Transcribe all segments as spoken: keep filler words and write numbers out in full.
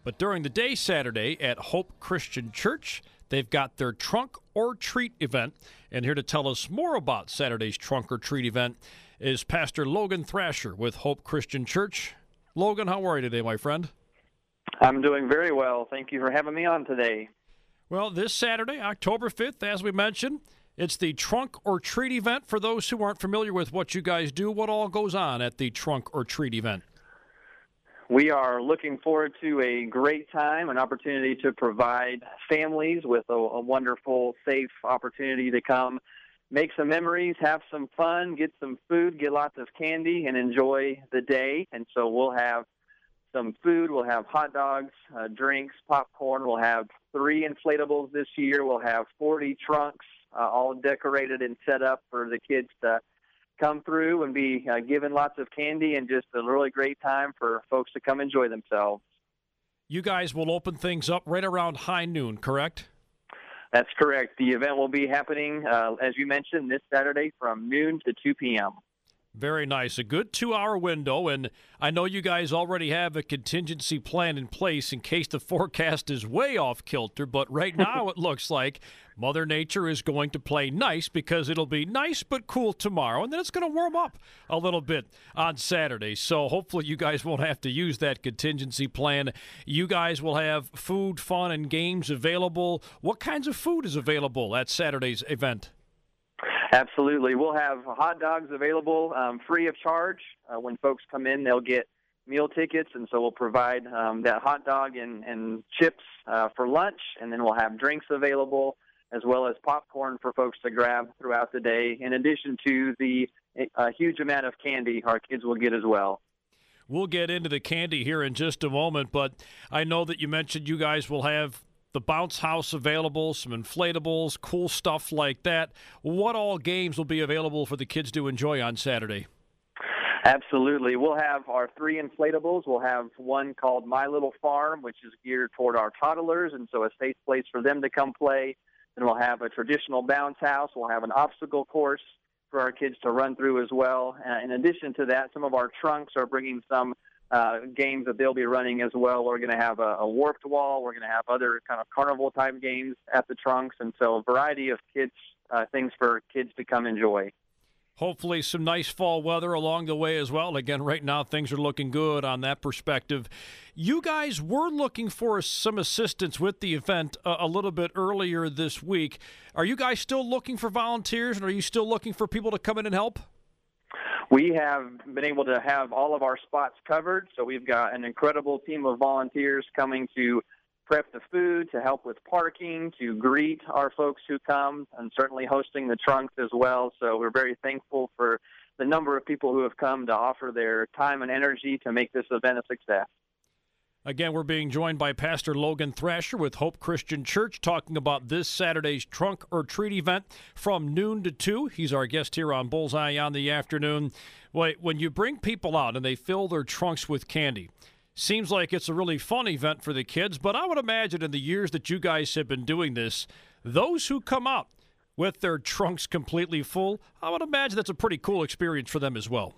But during the day Saturday at Hope Christian Church, they've got their Trunk or Treat event. And here to tell us more about Saturday's Trunk or Treat event is Pastor Logan Thrasher with Hope Christian Church. Logan, how are you today, my friend? I'm doing very well. Thank you for having me on today. Well, this Saturday, October fifth, as we mentioned, it's the Trunk or Treat event. For those who aren't familiar with what you guys do, what all goes on at the Trunk or Treat event? We are looking forward to a great time, an opportunity to provide families with a, a wonderful, safe opportunity to come make some memories, have some fun, get some food, get lots of candy, and enjoy the day. And so we'll have some food. We'll have hot dogs, uh, drinks, popcorn. We'll have three inflatables this year. We'll have forty trunks, uh, all decorated and set up for the kids to come through and be uh, given lots of candy, and just a really great time for folks to come enjoy themselves. You guys will open things up right around high noon, correct? That's correct. The event will be happening, uh, as you mentioned, this Saturday from noon to two p.m. Very nice. A good two-hour window, and I know you guys already have a contingency plan in place in case the forecast is way off kilter, but right now it looks like Mother Nature is going to play nice because it'll be nice but cool tomorrow, and then it's going to warm up a little bit on Saturday. So hopefully you guys won't have to use that contingency plan. You guys will have food, fun, and games available. What kinds of food is available at Saturday's event? Absolutely. We'll have hot dogs available um, free of charge. Uh, when folks come in, they'll get meal tickets, and so we'll provide um, that hot dog and, and chips uh, for lunch, and then we'll have drinks available as well as popcorn for folks to grab throughout the day, in addition to the uh, huge amount of candy our kids will get as well. We'll get into the candy here in just a moment, but I know that you mentioned you guys will have the bounce house available, some inflatables, cool stuff like that. What all games will be available for the kids to enjoy on Saturday? Absolutely. We'll have our three inflatables. We'll have one called My Little Farm, which is geared toward our toddlers, and so a safe place for them to come play. Then we'll have a traditional bounce house. We'll have an obstacle course for our kids to run through as well. Uh, in addition to that, some of our trunks are bringing some Uh, games that they'll be running as well. We're going to have a, a warped wall. We're going to have other kind of carnival-type games at the trunks, and so a variety of kids uh, things for kids to come enjoy. Hopefully some nice fall weather along the way as well. Again, right now things are looking good on that perspective. You guys were looking for some assistance with the event a, a little bit earlier this week. Are you guys still looking for volunteers, and are you still looking for people to come in and help? We have been able to have all of our spots covered, so we've got an incredible team of volunteers coming to prep the food, to help with parking, to greet our folks who come, and certainly hosting the trunks as well. So we're very thankful for the number of people who have come to offer their time and energy to make this event a success. Again, we're being joined by Pastor Logan Thrasher with Hope Christian Church, talking about this Saturday's Trunk or Treat event from noon to two. He's our guest here on Bullseye on the Afternoon. Wait, when you bring people out and they fill their trunks with candy, seems like it's a really fun event for the kids, but I would imagine in the years that you guys have been doing this, those who come out with their trunks completely full, I would imagine that's a pretty cool experience for them as well.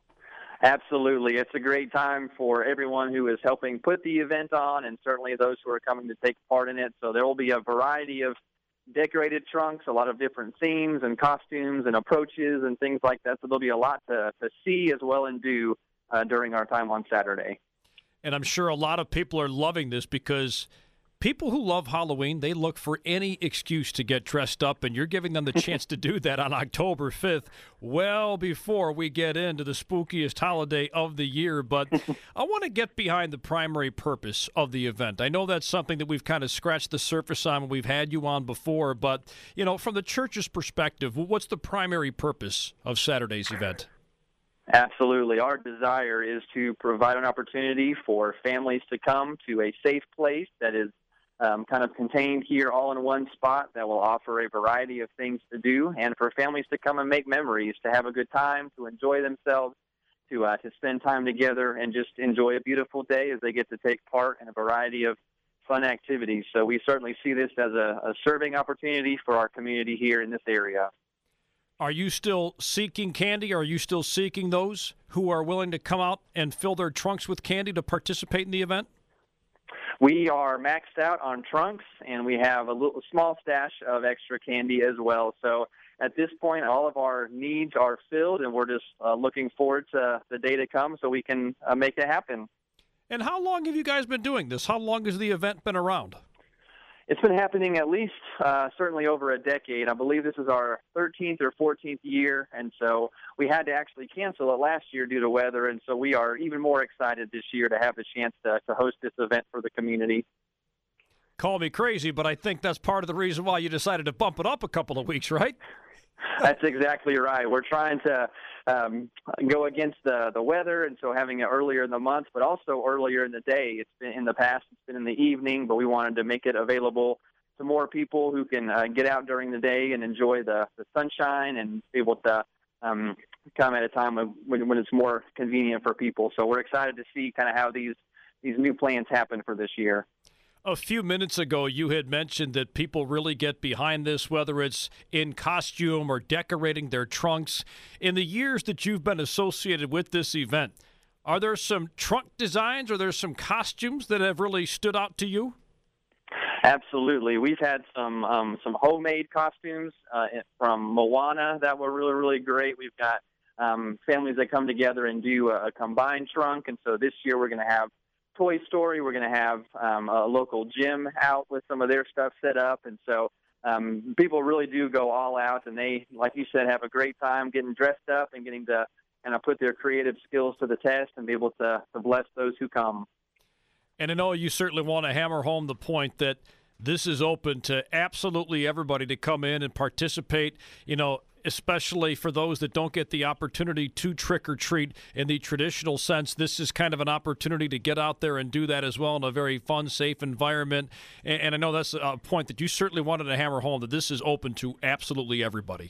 Absolutely. It's a great time for everyone who is helping put the event on, and certainly those who are coming to take part in it. So there will be a variety of decorated trunks, a lot of different themes and costumes and approaches and things like that. So there'll be a lot to, to see as well and do uh, during our time on Saturday. And I'm sure a lot of people are loving this because people who love Halloween, they look for any excuse to get dressed up, and you're giving them the chance to do that on October fifth, well before we get into the spookiest holiday of the year. But I want to get behind the primary purpose of the event. I know that's something that we've kind of scratched the surface on when we've had you on before, but, you know, from the church's perspective, what's the primary purpose of Saturday's event? Absolutely. Our desire is to provide an opportunity for families to come to a safe place that is Um, kind of contained here all in one spot that will offer a variety of things to do, and for families to come and make memories, to have a good time, to enjoy themselves, to uh, to spend time together and just enjoy a beautiful day as they get to take part in a variety of fun activities. So we certainly see this as a, a serving opportunity for our community here in this area. Are you still seeking candy? Are you still seeking those who are willing to come out and fill their trunks with candy to participate in the event? We are maxed out on trunks, and we have a little small stash of extra candy as well. So at this point, all of our needs are filled, and we're just uh, looking forward to the day to come so we can uh, make it happen. And how long have you guys been doing this? How long has the event been around? It's been happening at least uh, certainly over a decade. I believe this is our thirteenth or fourteenth year, and so we had to actually cancel it last year due to weather, and so we are even more excited this year to have the chance to, to host this event for the community. Call me crazy, but I think that's part of the reason why you decided to bump it up a couple of weeks, right? That's exactly right. We're trying to um, go against the, the weather, and so having it earlier in the month, but also earlier in the day. It's been in the past, it's been in the evening, but we wanted to make it available to more people who can uh, get out during the day and enjoy the, the sunshine and be able to um, come at a time when, when it's more convenient for people. So we're excited to see kind of how these, these new plans happen for this year. A few minutes ago, you had mentioned that people really get behind this, whether it's in costume or decorating their trunks. In the years that you've been associated with this event, are there some trunk designs or there's some costumes that have really stood out to you? Absolutely. We've had some um, some homemade costumes uh, from Moana that were really, really great. We've got um, families that come together and do a, a combined trunk, and so this year we're going to have Toy Story. We're going to have um, a local gym out with some of their stuff set up. And so um, people really do go all out, and they, like you said, have a great time getting dressed up and getting to kind of put their creative skills to the test and be able to, to bless those who come. And I know you certainly want to hammer home the point that this is open to absolutely everybody to come in and participate, you know, especially for those that don't get the opportunity to trick or treat in the traditional sense. This is kind of an opportunity to get out there and do that as well in a very fun, safe environment. And, and I know that's a point that you certainly wanted to hammer home, that this is open to absolutely everybody.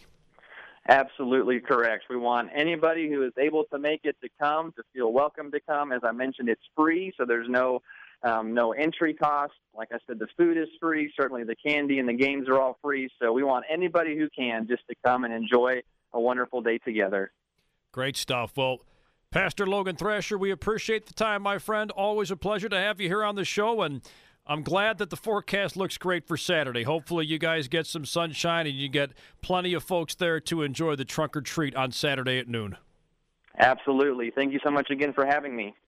Absolutely correct. We want anybody who is able to make it to come, to feel welcome to come. As I mentioned, it's free, so there's no Um, no entry cost. Like I said, the food is free. Certainly the candy and the games are all free. So we want anybody who can just to come and enjoy a wonderful day together. Great stuff. Well, Pastor Logan Thrasher, we appreciate the time, my friend. Always a pleasure to have you here on the show, and I'm glad that the forecast looks great for Saturday. Hopefully you guys get some sunshine and you get plenty of folks there to enjoy the trunk or treat on Saturday at noon. Absolutely. Thank you so much again for having me.